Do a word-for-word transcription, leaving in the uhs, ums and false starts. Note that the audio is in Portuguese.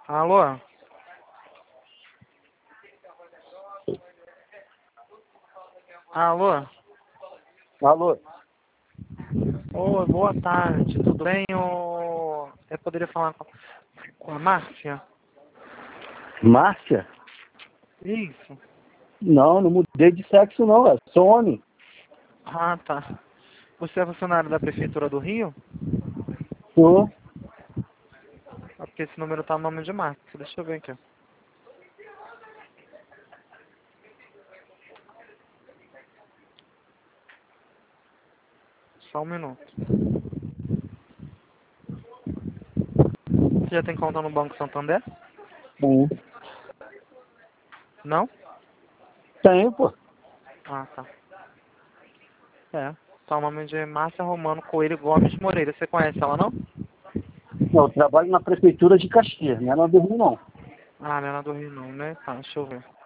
Alô? Alô? Alô? Oi, boa tarde, tudo bem? Ô, eu poderia falar com, com a Márcia? Márcia? Isso. Não, não mudei de sexo não, é sou homem. Ah, tá. Você é funcionário da Prefeitura do Rio? Sou. É porque esse número tá no nome de Márcia. Deixa eu ver aqui. Só um minuto. Você já tem conta no Banco Santander? Sim. Não? Tenho, pô. Ah, tá. É. Tá o nome de Márcia Romano Coelho Gomes Moreira. Você conhece ela, não? Eu trabalho na Prefeitura de Caxias, não é na do Rio, não. Ah, não é na do Rio, não, né? Tá, deixa eu ver.